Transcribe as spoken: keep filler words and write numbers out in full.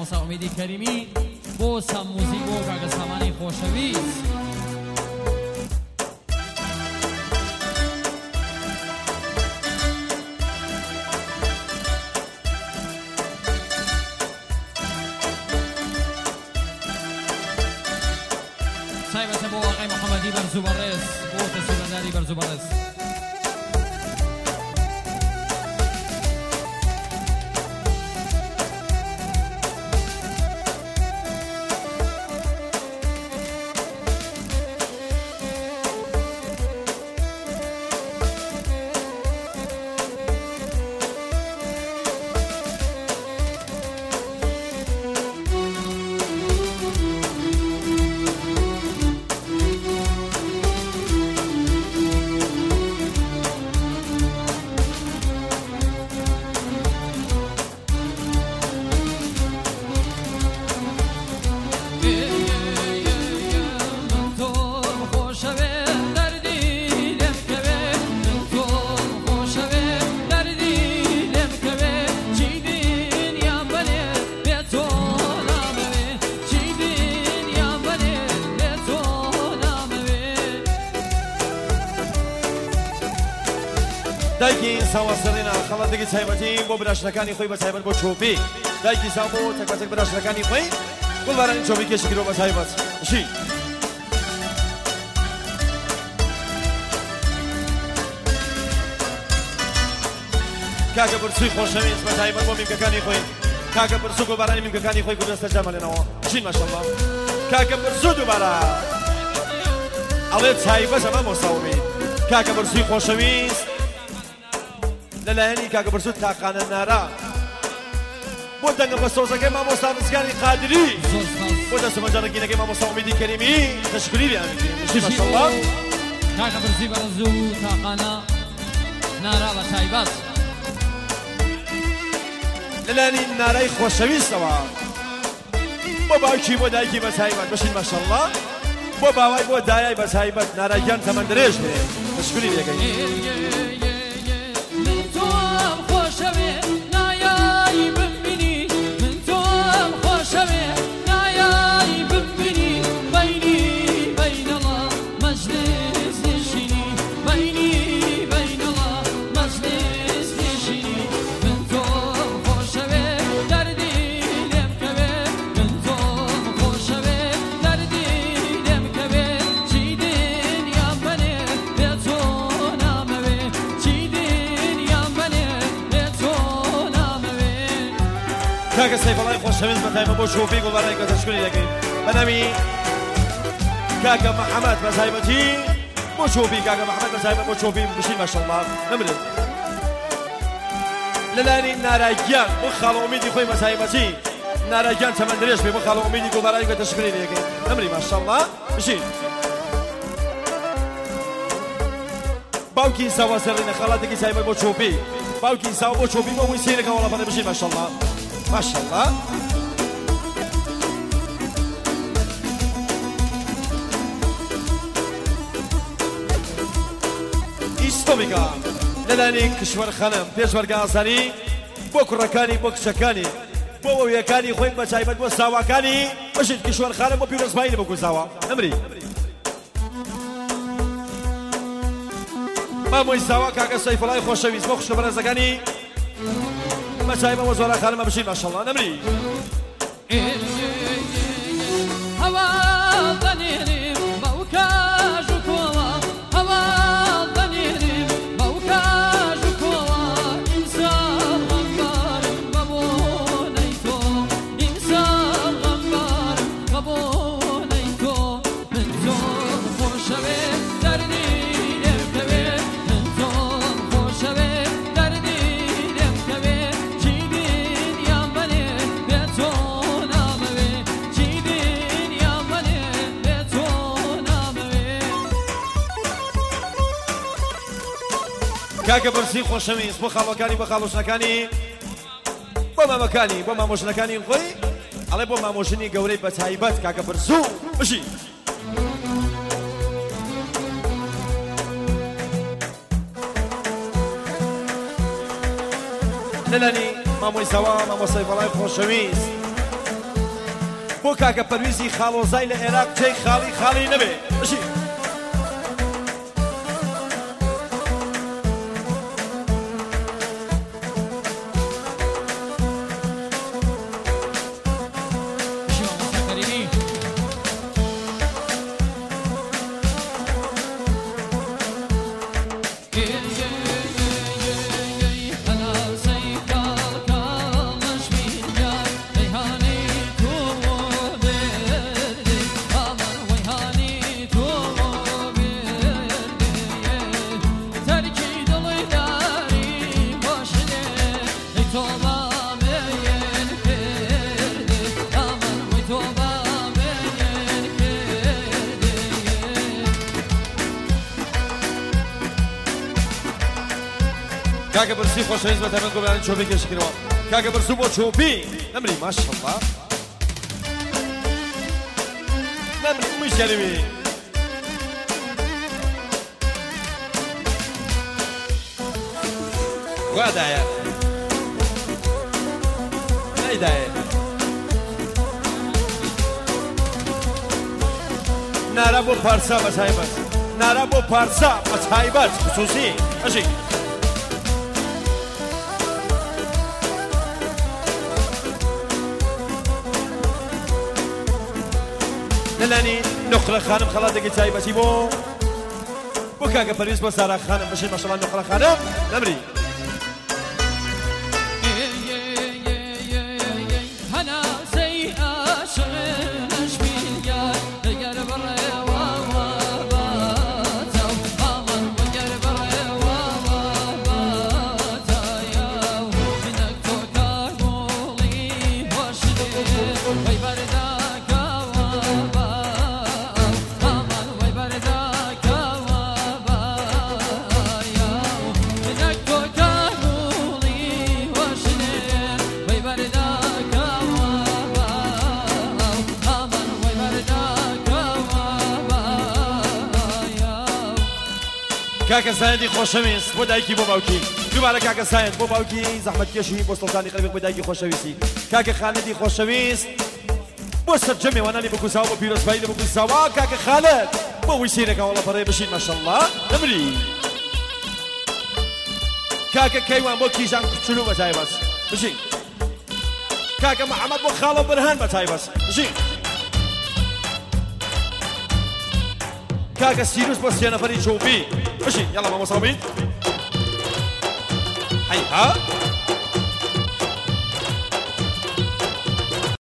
مامۆستا ئومیدی کەریمی بۆ سەموزی بۆ کاکە سامانی خۆشەویست سایبەتە بۆ ئاقای محەممەدی بەرزوو بەڕێز بۆ تەسیبەرداری بەرزوو بەڕێز دایکی ساواسەڕێنە خەڵەتێکی تایبەتی بۆ براشنەکانی خۆی بە تایبەت بۆ چۆپی دایکی ساو بۆ تەکبەتێک براشنەکانی خۆی گوڵبارانی چۆپی کێشی کرۆ بە تایبەت شی کاکە برسوی خۆشەویست بە تایبەت بۆ میمکەکانی خۆی کاکە برسو گوڵبارانی میمکەکانی خۆی گوڵدەستە جەمەلێنەوە شین ماشەڵڵا کاکە برسو دووبارە ئەڵێ تایبەت ئەمە مۆساومی کاکە برسوی خۆشەویست لەلایەنی کاکە برسوت تاقانە نارا بۆ دەنگە بە سۆزەکەی مامۆستا مزگانی قادری بۆ دەستەمەجارەگینەکەی مامۆستا ئومیدی کەریمی تەشکری لێ ماشەڵڵا کاکە برسی بەرزوو تاقانە نارا بە تایبەت لەلایەنی نارای خۆشەویستەوە بۆ باوکی بۆ دایکی بە تایبەت بەشین ماشەڵڵا بۆ باوای بۆ دایای بە تایبەت ناراییان تەمەند درێژ بێ تەشکری لێگەی کاکە سەیفەڵای خۆشەویست بە تایبەت بۆ چۆپی گوڵبارانی کە تەشکری دەکەین بە نامی کاکە محەممەد بە تایبەتی بۆ چۆپی کاکە محەممەد بە تایبەت بۆ چۆپی بشین ماشەڵڵا نەمرێت لەلایەنی ناراییان بۆ خاڵە ئومیدی خۆی بە تایبەتی ناراییان تەمەند درێژ بێ بۆ خاڵە ئومیدی گوڵبارانی کە تەشکری دەکەین نەمری ماشەڵڵا بشین باوکی ساوا سەرێنە خەڵاتێکی تایبەت بۆ چۆپی باوکی ساوا بۆ چۆپی بۆ وی سێرەکە وەڵاپەدە بشین ماشەڵڵا ماشاءالله ئیستۆمیکا لەلایەنی کشوەر خەنم پێشوەرگە ئازاری بۆ کوڕەکانی بۆ کچەکانی بۆ وەویەکانی خۆی بە تایبەت بۆ ساواکانی بەشێت کشوەر خانم بۆ پیرۆزبایی بۆ گوزاوە نەمری مامۆی ساوا کاکە سەیفەڵای خۆشەویست بۆ خوشکە بەرەزەکانی مسايبة وزوراء خانم بشي ما شاء الله نمري هوا ضنيري موكاج كوا هوا ضنيري موكاج كوا إنسان غمار غبونيتو إنسان غمار غبونيتو من زور خوشوي دردي لبكبي من زور خوشوي دردي کاکە برسی خۆشەویست بۆ خاڵەکانی بە خاڵۆشنەکانی بۆ مامەکانی بۆ مامۆژنەکانی خۆی ئەڵێ بۆ مامۆژنی گەورەی بە تایبەت کاکە برسوو بشی لەلانی مامۆی ساوا مامۆ سەیفەڵای خۆشەویست بۆ کاکە پەرویزی خاڵۆزای لە عێراق جێی خاڵی خاڵی نەبێ بەشی کاکە برسی خۆشەویست بە تەمەن گۆبرانی چۆبی کێشکردەوە کاکە برسو بۆ چۆبی نەمری ماشەڵڵا نەمری مشەروی وادایە نەیدایە نارا بۆ پارسا بە تایبەت نارا بۆ پارسا بە تایبەت خصوصی ئەژی لەلانی نۆخرە خانم خەڵاتێکی تایبەتی بۆ بۆ کاکە پەرویز بۆ سارا خانم بشین ماشەڵڵا نۆخرە خانم نەمری کاکە سایەندی خۆشەویست بۆ دایکی بۆ باوکی دووبارە کاکە سایەند بۆ باوکی زەحمەتکێشی بۆ سڵتانی قەلبێک بۆ دایکی خۆشەویستی کاکە خالەدی خۆشەویست بۆ سەرجەمێ وانانی بکوساوە بۆ پیرۆزبایی لە بکوساوە کاکە خالەد بۆ ویسیرەکە وەڵە پەڕێ بشین ماشەڵڵا نەمری کاکە کەیوان بۆ کیژان کوچولو بە تایبەت بشین کاکە محەممەد بۆ خاڵە بەرهان بە تایبەت بشین کاکە سیروس بۆ سێ نەفەری چۆبی بشین یاڵا مامۆستا بین هەیها